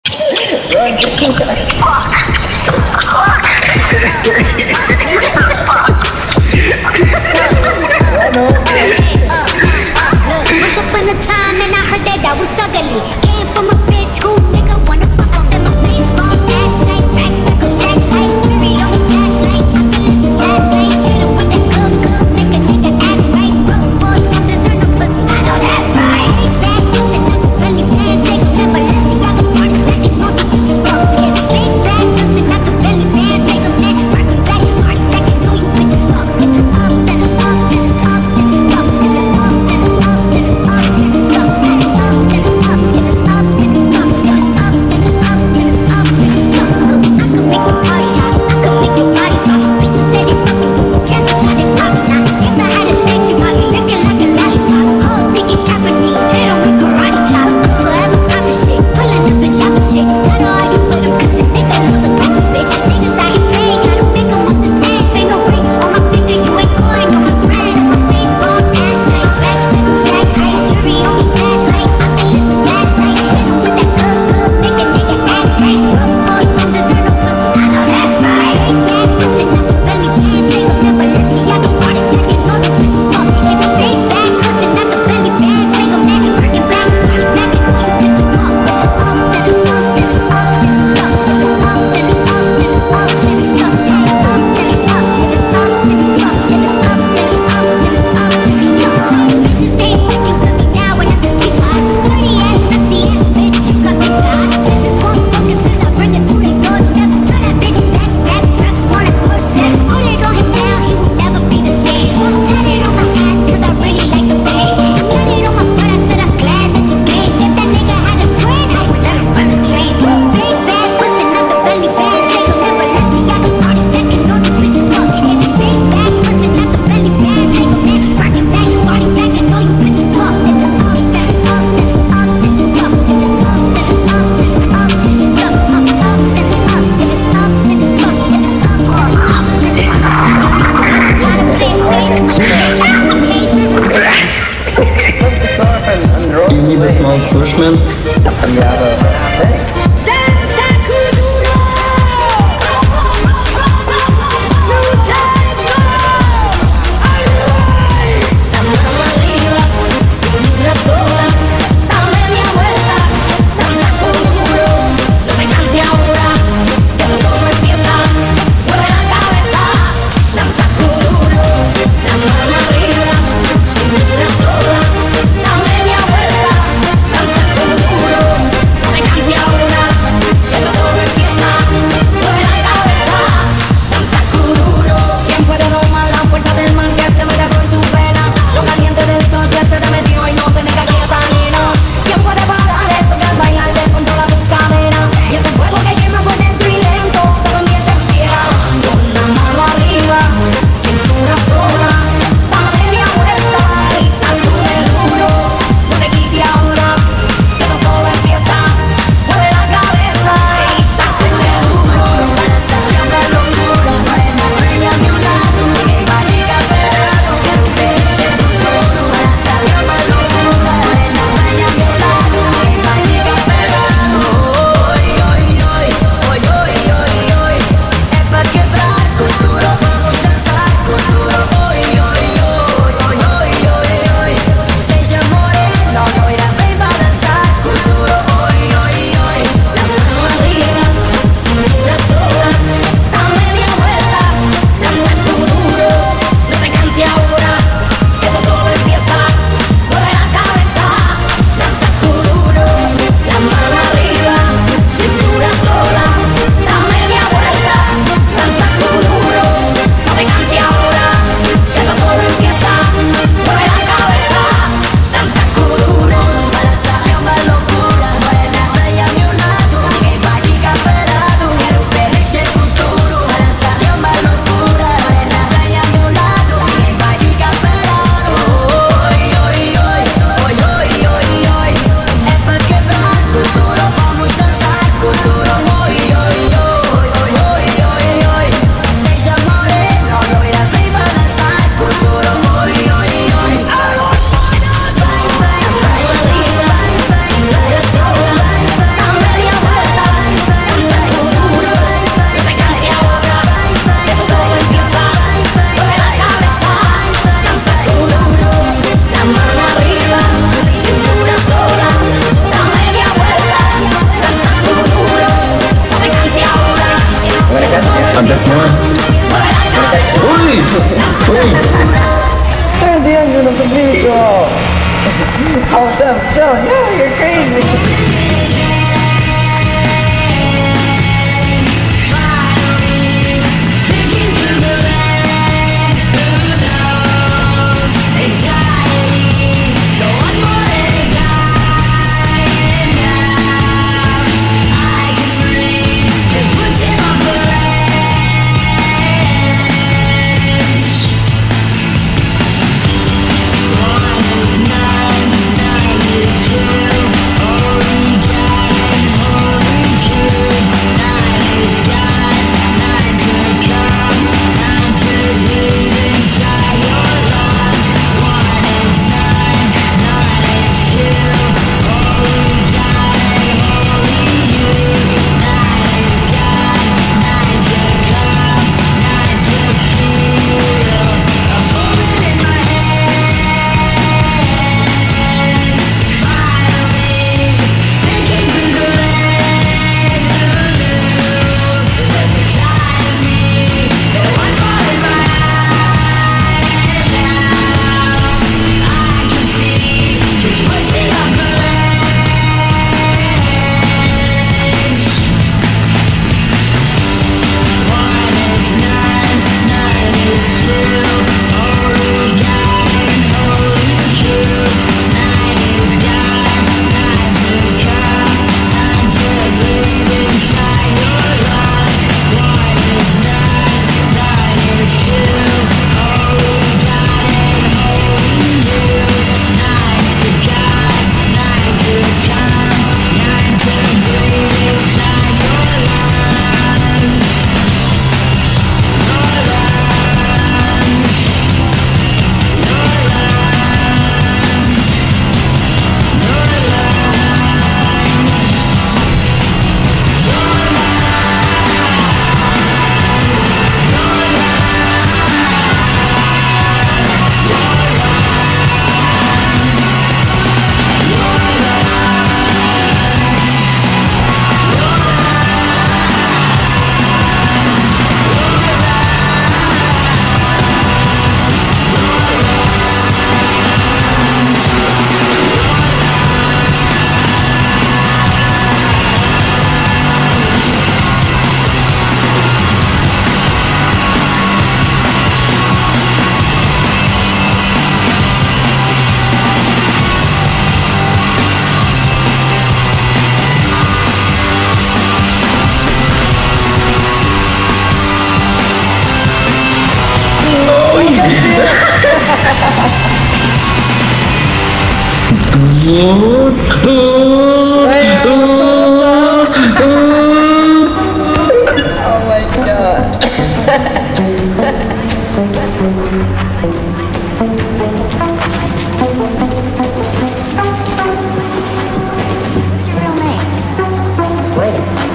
Once upon a time, and I heard that I was ugly. Came from a bitch who nigga wanna fuck off in my face. Bomb ass tight, racks like a shack tight. Cherry on the flashlight, I can listen last night. Hit him with that good, make a nigga act right. Broke boys don't deserve no pussy, I know that's right. Big bad pussy, not the belly band. Take a man, Balenciaga, party back and all these bitches fuck kids. Big bad pussy, not the belly band. Take a man, rock it back, party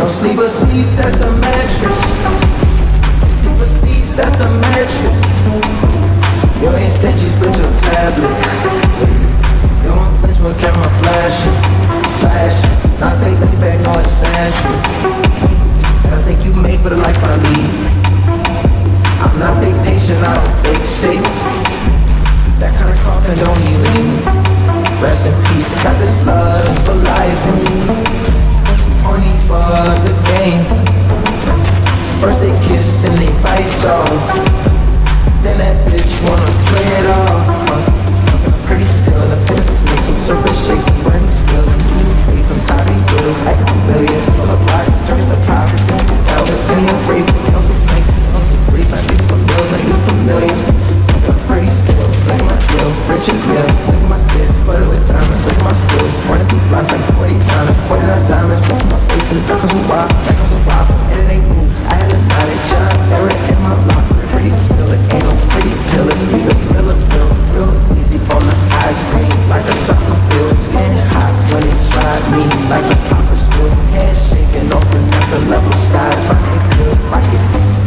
No sleeper seats, that's a mattress. Sleeper seats, that's a mattress. You ain't stingy, split your tablets. You don't flinch when camera flashing. Flashing, not fake, lean back, no expansion. I think you made for the life I lead. I'm not fake patient, I don't fake sick. That kind of coffin don't heal me. Rest in peace, got this lust for life in me. Horny for the game. First they kiss, then they bite so. Then that bitch wanna play it all. Pretty still in the piss, make some surface shakes and burn skills. Face some tiny bills, acting familiar, full of life, turn it to private. Elvis in your grave, kills a plank, kills a breeze. I think for bills, I use for millions. Pretty still, like my deal, rich and clear, look at my kids, butter with diamonds, look at my skills, running through blocks like 40 diamonds, pointing at diamonds, stuff in my face, and that comes a while, and it ain't moved. I had a night at John Eric in my locker, pretty still, it ain't no pretty pill, it's either thriller pill, real easy on the eyes, green, like a soccer field, skin hot when it tried me, like a popper's foot, head shaking, open at the level sky, rocket feel, rocket.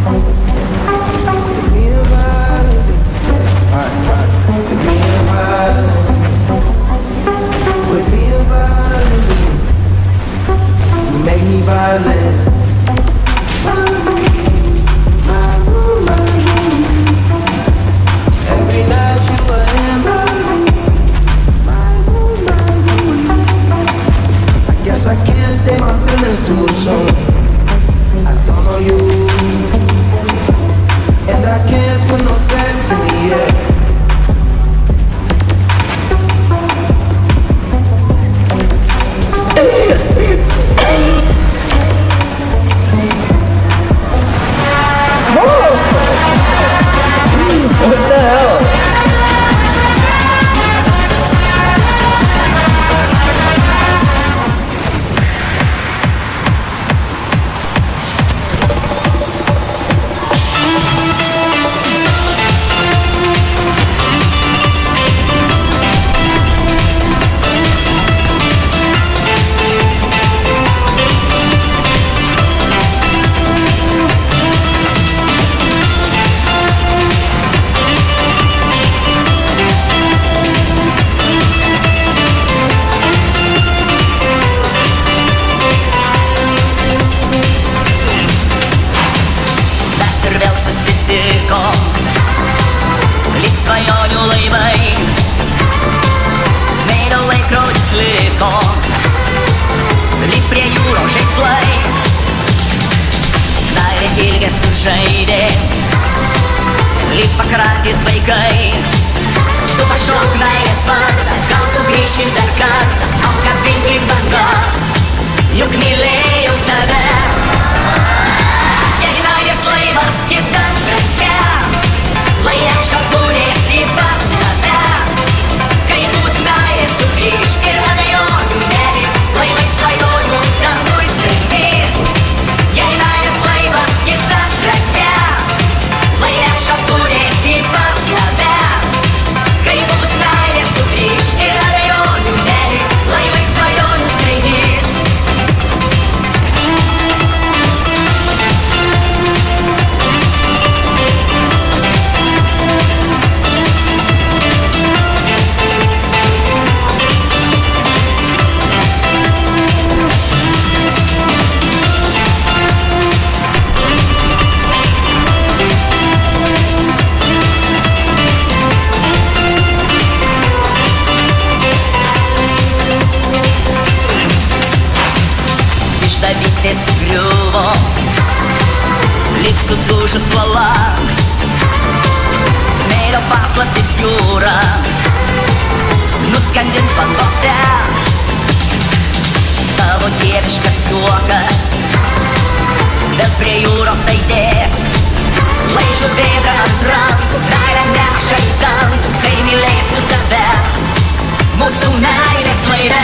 You make me violent. Every night you are in I guess I can't stay my feelings too soon. I don't know you, and I can't put no threats in the air. What the hell? Pakrantės vaikai, tu pašauk meilės vardą, gal sugrįši dar kartą, apkabink lyg banga, juk mylėjau tave. Jei meilės laivas kitam krante, lai atšapūrės į pas tave, kai bus meilės sugrįš ir abejonių nevis, laivai svajonių dangui skraidys. Jei meilės laivas kitam krante, lai atšapūrės į pas tave, kai bus meilės sugrįš ir abejonių nevis, laivai svajonių skraidys. Išdavystės sugriuvo, lyg sudužus uola, smėlio paslaptis jūra nuskandins bangose. Tavo dieviškas juokas vėl prie jūros aidės, laižo vėdrą ant rankų, meilę neša į dangų, kai mylėsiu tave mūsų meilės laive.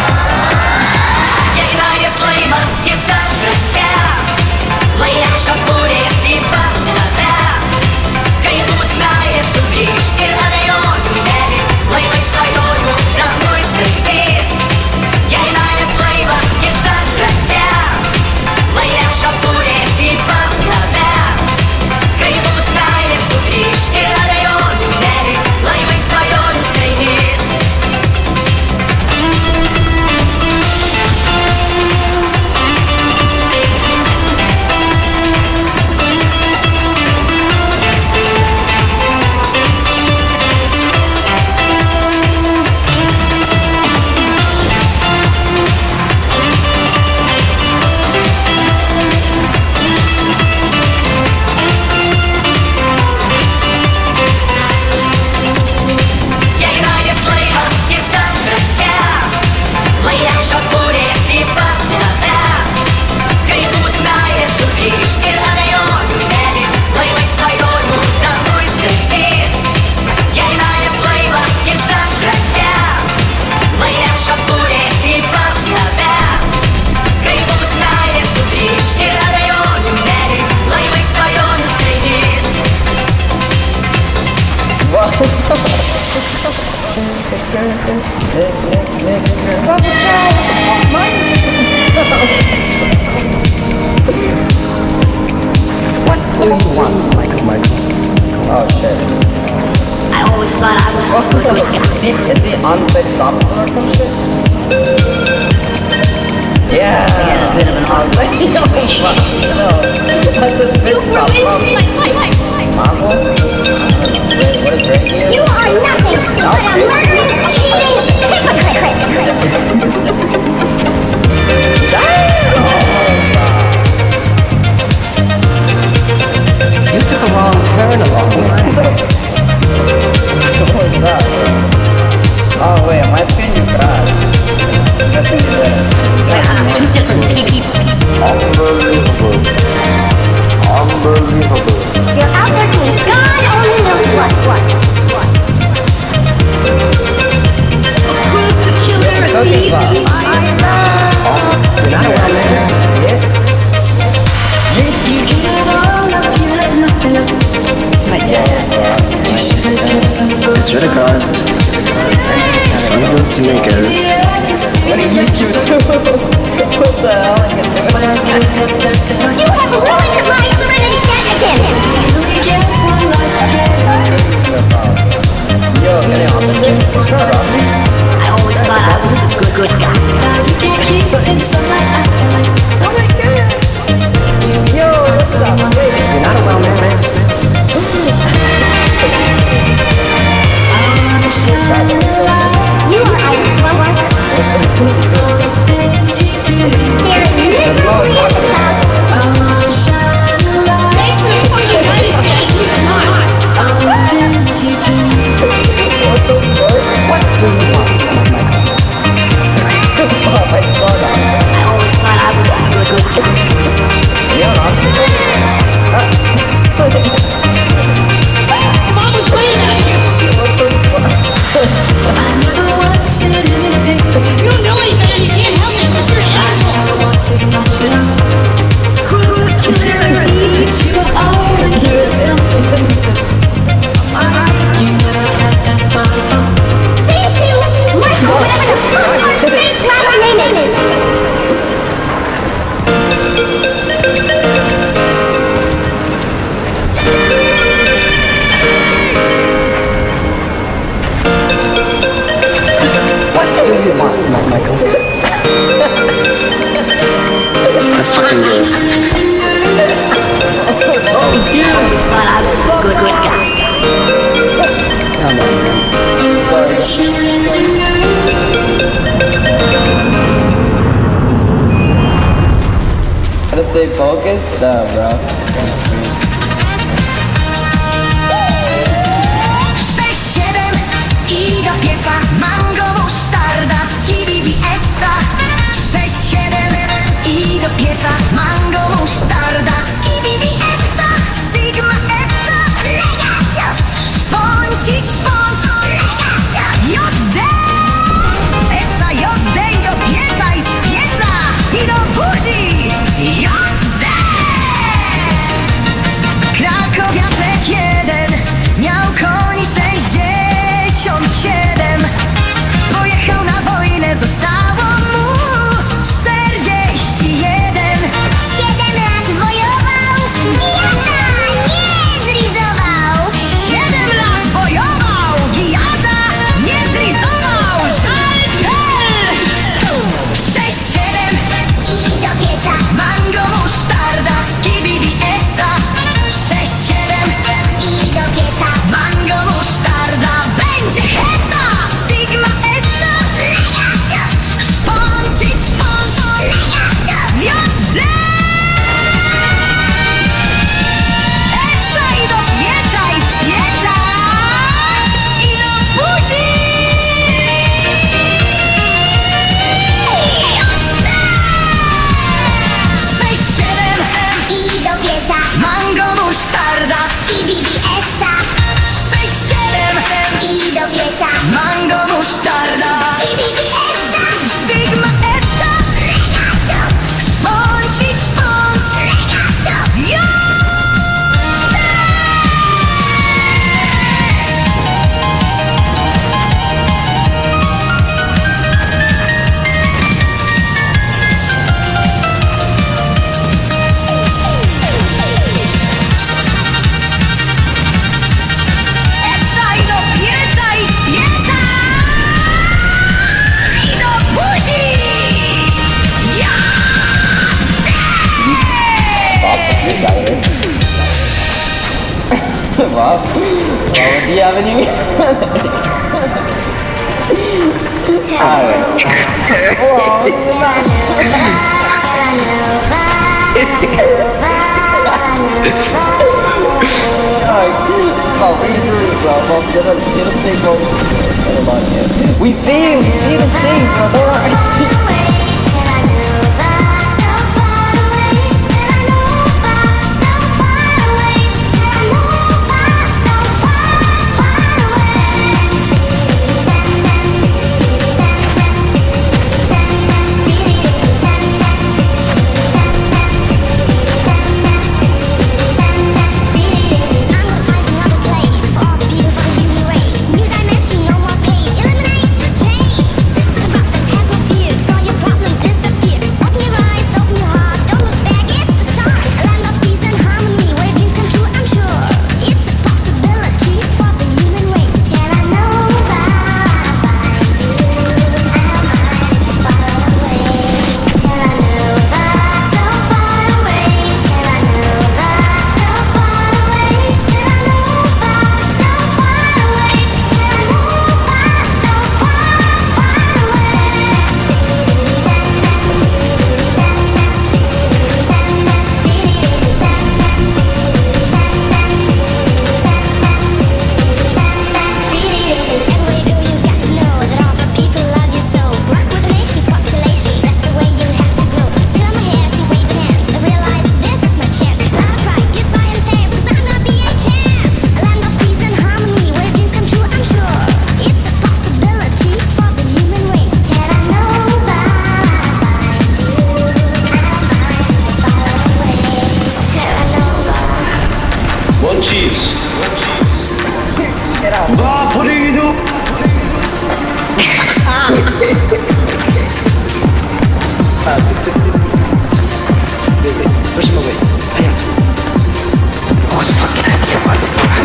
Jei meilės laivas kitam krante, lai atšapūrės į pas tave, kai bus meilės sugrįš ir abejonių nevis, laivai svajonių dangui skraidys. Jei meilės laivas kitam krante, Is he unstoppable or some shit? Yeah. He's a bit of an That's a big stop. Marvel? What is right here? You are nothing but a murdering, cheating hypocrite. You took a wrong turn along the line. What is that? Oh wait, am I seeing you bad? I'm guessing you did. Two different people. Unbelievable. Unbelievable. You're out there doing God only knows what. Okay, Bob. You're not a wild man. Yeah. It's my dad. It's really hard. Evil sneakers. What are you doing? What the hell? You have ruined my serenity again. Yo, get it on the I always thought I was a good guy. You're not a wild man. You are a slower. There is misery in the house. Thanks for the fucking guidance, guys. You smart. I always thought I was a good guy. Mama's waiting at you. You don't know any better. You can't help it, but you're an asshole. Thank you. Michael, whatever the fuck your fake last name is. What do you want, Michael? I'm fucking good. I always thought I was a good guy. Come on, man. Gotta stay focused? No, bro. 6-7 Iga pieca, mango, musztarda, skibidi essa 6-7 Iga pieca, mango, musztarda, skibidi essa Sigma essa, legato Szponcić, szponc, legato JD Essa JD i do pieca i z pieca I do buzi JD Wow, do you have any? We see the thing, bro. cheese. Vaporino. Push him away. Bam. Who's fucking at your bus?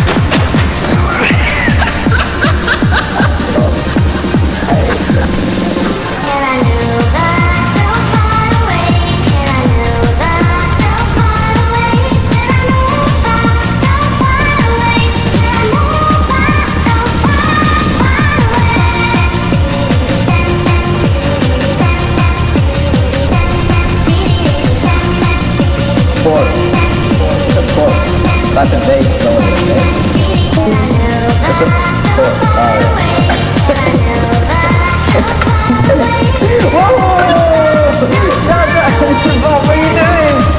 Like a bass slowly, okay? It's a fourth, Whoa! What are you doing?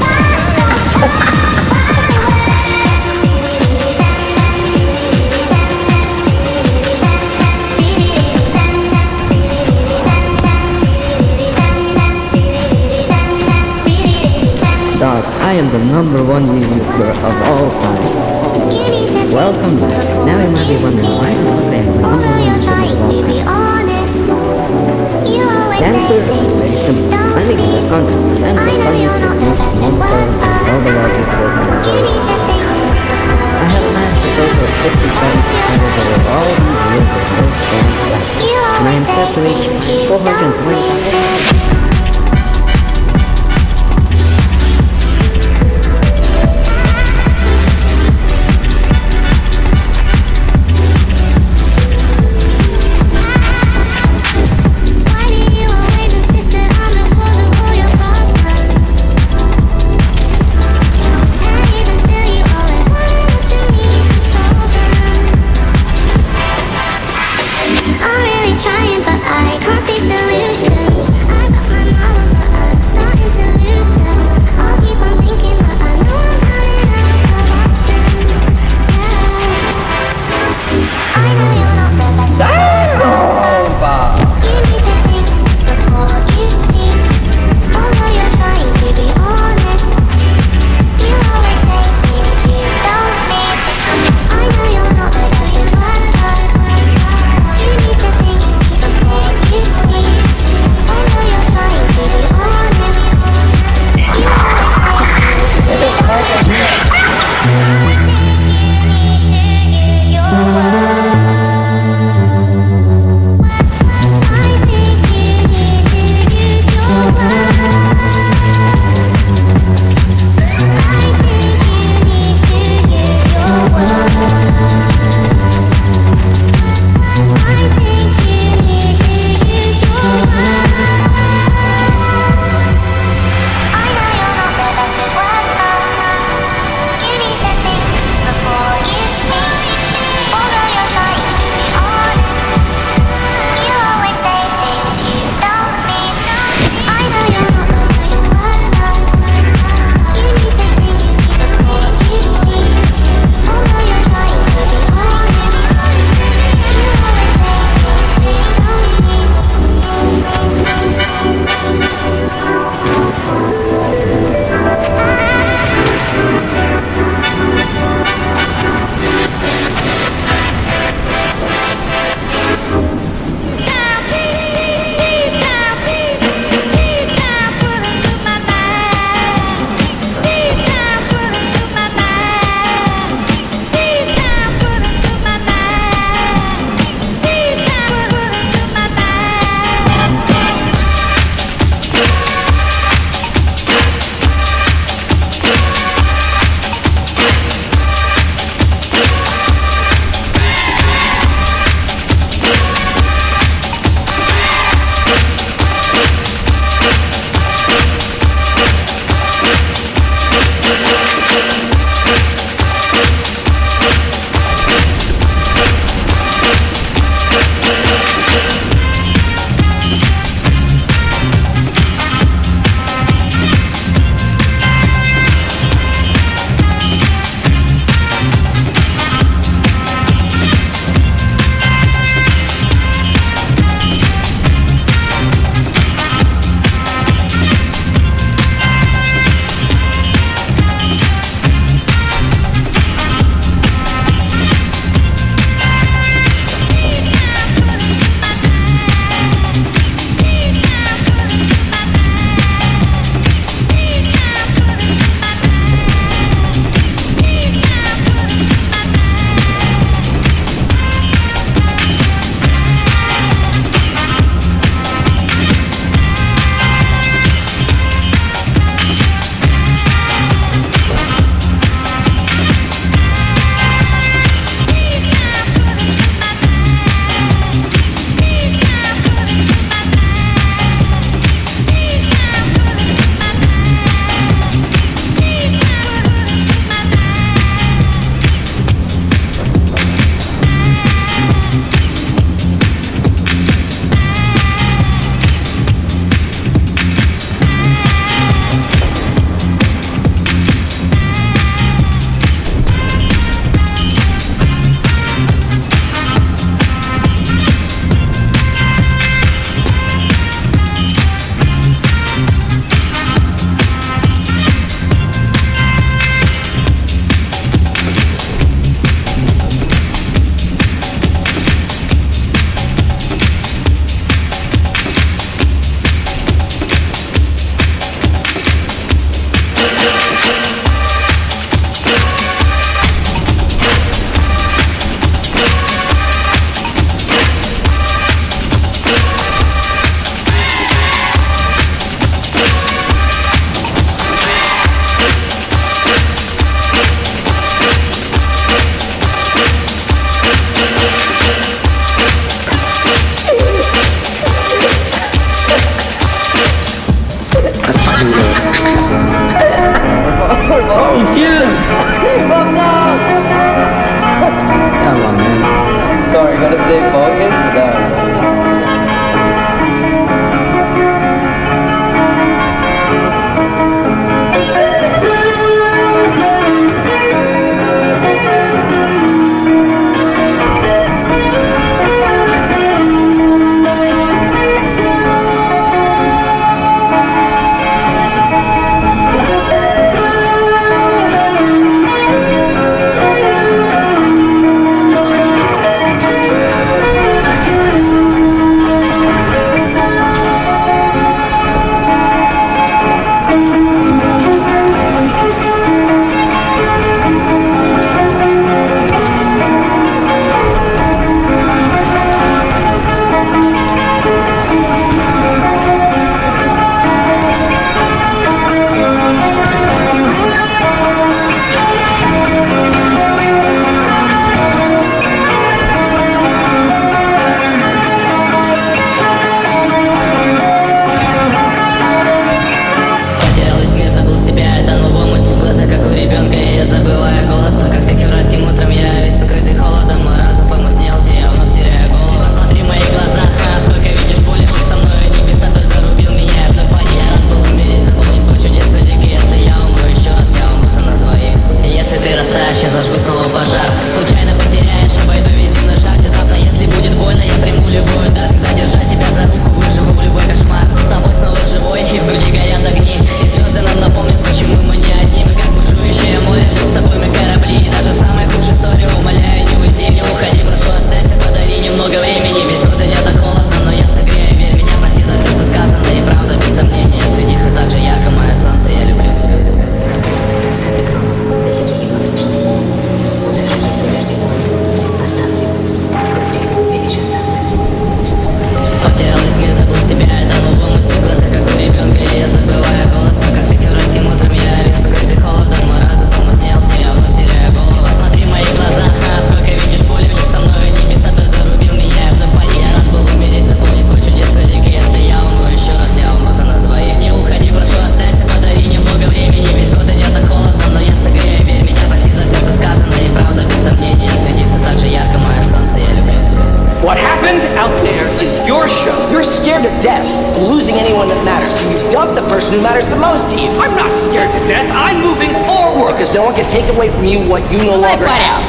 Dog, I am the #1 YouTuber of all time. Welcome back. Now you might be wondering why I am the #1 YouTuber of all time. The answer is very simple. I make the best content, and the funniest techniques, one color, all the logic for the world. I have mastered over 67 channels over all these years of no stand back, and I am set to reach 420. moving forward. Because no one can take away from you what you no longer have.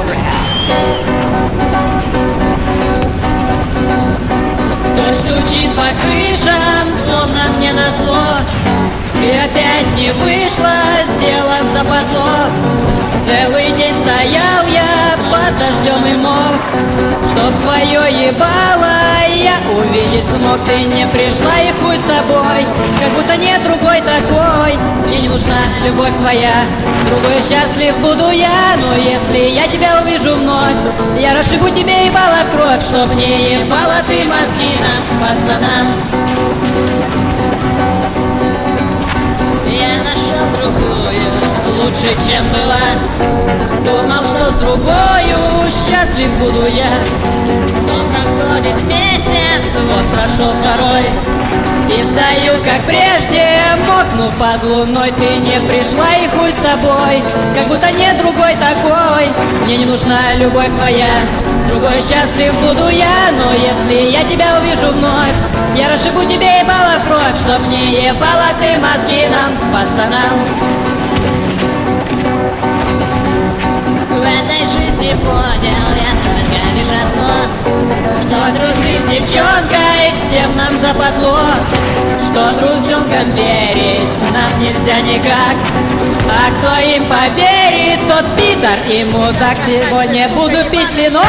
Дождь стучит по крышам, словно мне назло. И опять не вышло, сделав западло. Целый день стоял я под дождем и мог, чтоб твое ебало я увидеть смог. Ты не пришла и хуй с тобой, как будто нет другой такой. Мне не нужна любовь твоя, другой счастлив буду я. Но если я тебя увижу вновь, я расшибу тебе ебало в кровь, чтоб не ебала ты мозги нам, пацанам. Я нашел другую, лучше, чем была. Думал, что с другою счастлив буду я. Но проходит месяц, вот прошел второй, и стою, как прежде, мокну под луной. Ты не пришла и хуй с тобой, как будто нет другой такой. Мне не нужна любовь твоя, другой счастлив буду я. Но если я тебя увижу вновь, я расшибу тебе ебало в кровь, чтоб не ебала ты мозги нам, пацанам. В этой жизни понял я только лишь одно, что дружить с девчонкой всем нам западло, что друзьямкам верить нам нельзя никак. А кто им поверит, тот пидор и мудак. Сегодня буду пить вино.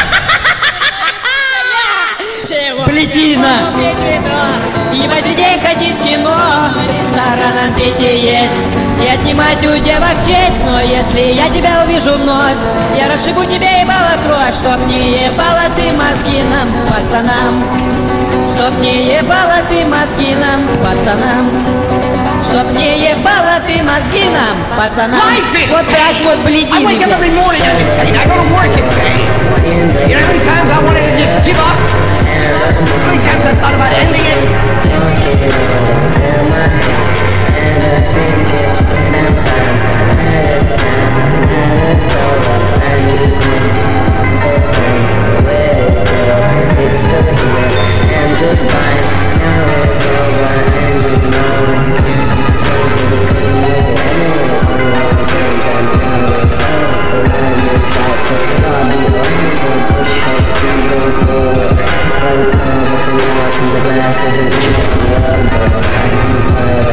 Плетина! Ебать людей, ходить в кино, ресторанам пить и есть, и отнимать у девок честь. Но если я тебя увижу вновь, я расшибу тебе ебало в кровь, чтоб не ебала ты мозги нам, пацанам. Чтоб не ебала ты мозги нам, пацанам. Чтоб не ебала ты мозги нам, пацанам. Вот так вот бледины. I wake up every morning, I go to work every day. You know how many times I wanted to just give up? How many times I thought about ending it? The glass isn't the world, but I can play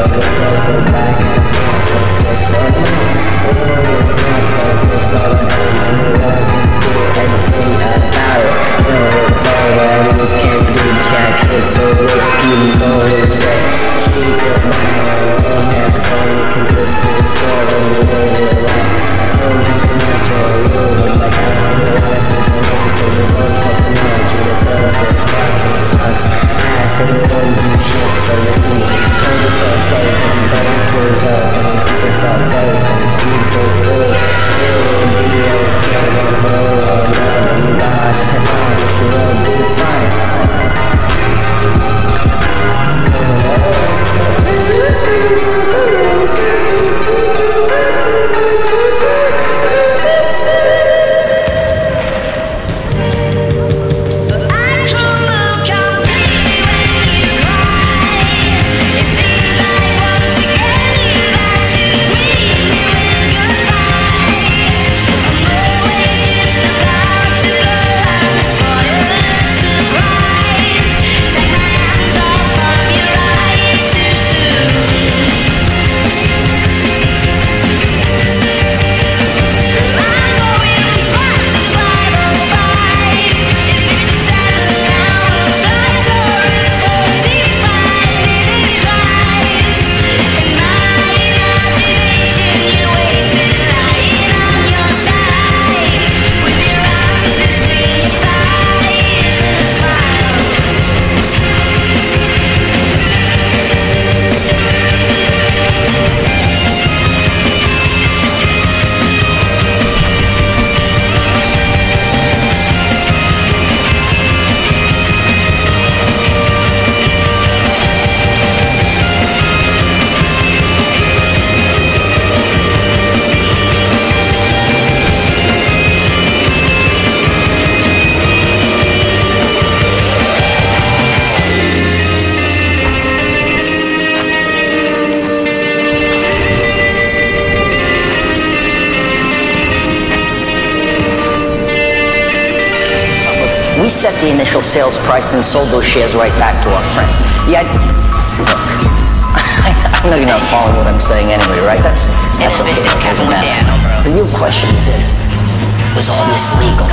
we set the initial sales price and sold those shares right back to our friends. Yeah, look, I know you're not following what I'm saying anyway, right? That's okay, it doesn't matter. The real question is this: was all this legal?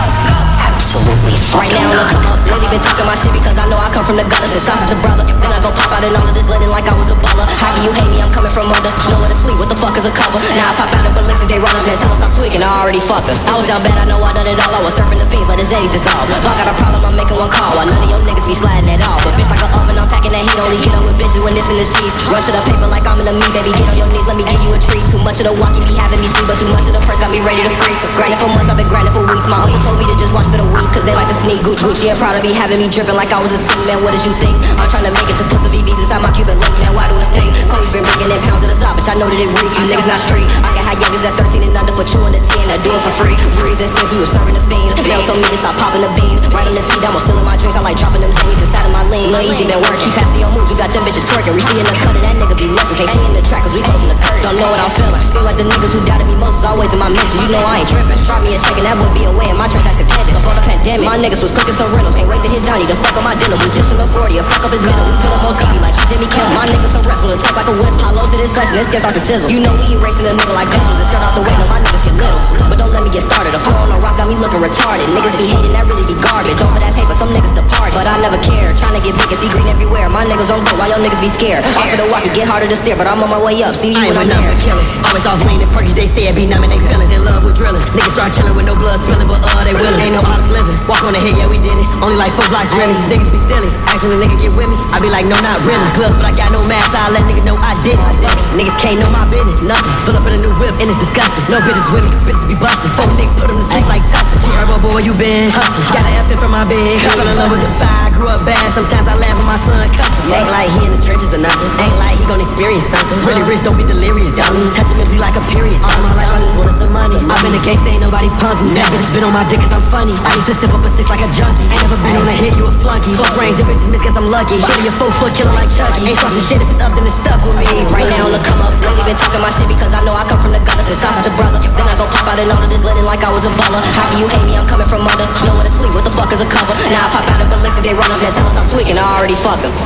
Absolutely fucking right now, not. Come up, lately been talking my shit because I know I come from the gutters and sausage a brother. Then I go pop out in all of this linen like I was a baller. How can you hate me? I'm coming from under. Nowhere to sleep, what the fuck is a cover? Now I pop out in ballistics, they runners, man, tell us I'm tweaking, I already fucked us. I was down bad, I know I done it all. I was surfing the fiends, let his Eddie dissolve. So I got a problem, I'm making one call. While none of your niggas be sliding at all. But bitch like an oven, I'm packing that heat. Only get on with bitches when this in the sheets. Run to the paper like I'm in the meat, baby. Get on your knees, let me give you a treat. Too much of the walking be having me sleep, but too much of the purse got me ready to freak. Grinding for months, I've been grinding for weeks. My uncle told me to just watch for the week, cause they like to sneak. Gucci and Prada be having me dripping like I was a sick man. What did you think? I'm trying to make it to put some VVs inside my Cuban link, man. Why do it stink? Kobe been bringing in pounds of the side, but I know that it weak. You niggas not street. I can have youngers that's 13 and under, put you in the 10. I do it for free. Breeze and things, we were serving the fiends. Mel told me to stop popping the beans. Right on the tea, down, still in my drinks. I like dropping them zanies inside of my lean. Lil Easy been work, keep passing your moves. We got them bitches twerking. We seeing the cut of that nigga be looking. Can't see in the track, cause we closing the curtain. Don't know what I'm feeling. Seem like the niggas who doubted me most is always in my mentions. You know I ain't tripping. Drop me a check and that would be away in my transaction pending. Before the pandemic, my niggas was cooking some rentals. Can't wait to hit Johnny to fuck on my dinner. We tips in the 40 or fuck up his middle. We put him on TV like he Jimmy Kimmel. My niggas some rest will attack like a whistle. Hollows to this flesh and this gets off the sizzle. You know we ain't racing a nigga like pencils. This skirt off the way, no my niggas get little. But don't let me get started. A 4 on the rocks got me looking retarded. Niggas be hating, that really be garbage. Over that paper, some niggas depart. But I never care. Trying to get big and see green everywhere. My niggas on go while your niggas be scared. Off of the walk, it get harder to steer. But I'm on my way up. See you when I'm there. Always off lean and perky, they say it be numbing they feelings. In love with drilling. Niggas start chilling with no blood spilling, but they willing. Ain't no honest living. Walk on the head, yeah we did it. Only like 4 blocks really. Niggas be silly. Asking a nigga get with me. I be like, no, not really. Clubs, but I got no mask. I let nigga know I did it. Fuck it. Niggas can't know my business. Nothing. Pull up in a new whip and it's disgusting. No bitches with me, cause bitches be bustin'. 4 niggas put them to sleep like Tussin. G-Herbo boy, you been hustlin'. Got an F in from my bed. I fell in love with the fire. Grew up bad. Sometimes I laugh at my son cussing. Ain't like he in the trenches or nothing. Ain't like he gon' experience something. Really rich, don't be delirious, dumb. Touch him and be like a period. All my life I just wanted some money. I've been a gangsta, ain't nobody punk me. That bitch been on my dick cause I'm funny. I used to sip up a 6 like a junkie. Ain't never been on a hit, you a flunky. Close range, the bitches miss cause I'm lucky. Shitty a 4-foot killer like Chucky. Ain't talking shit if it's up then it's stuck with me. Right now on the come up, lately been talking my shit because I know I come from the gutters and sausage a brother. Then I go pop out in all of this linen like I was a baller. How can you hate me? I'm coming from under. Nowhere to sleep, what the fuck is a cover? Now I pop out in ballistics, they runners, man, tell us I'm tweaking, I already fucked them.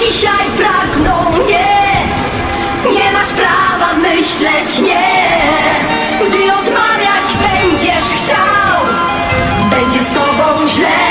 dzisiaj pragną nie masz prawa myśleć nie. Gdy odmawiać będziesz chciał, będzie z tobą źle.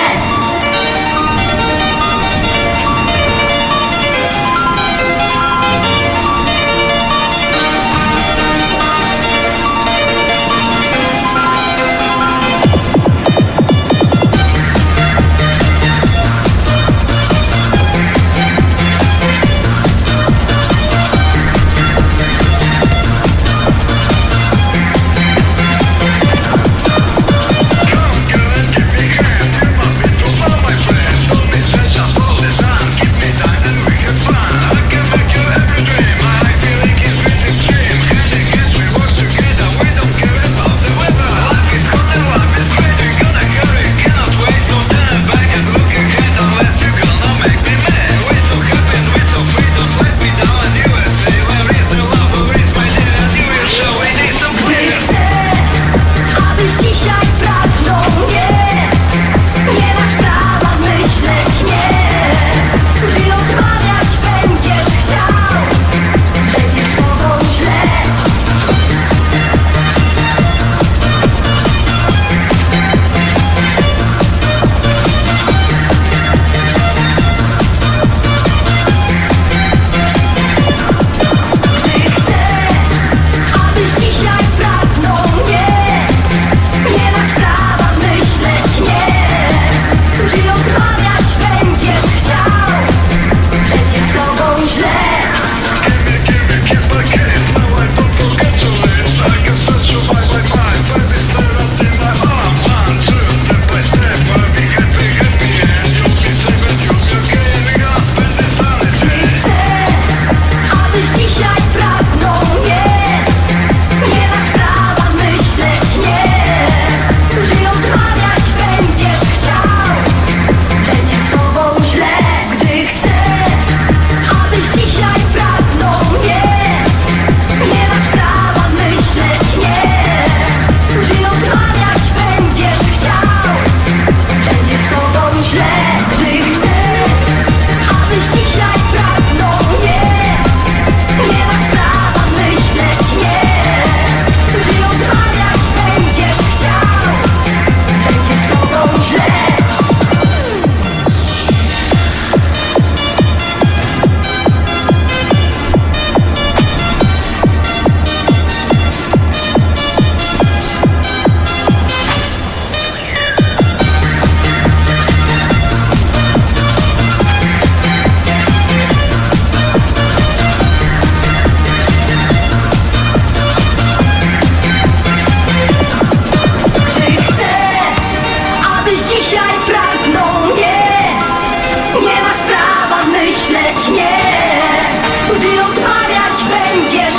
Nie masz prawa myśleć nie. Gdy odmawiać będziesz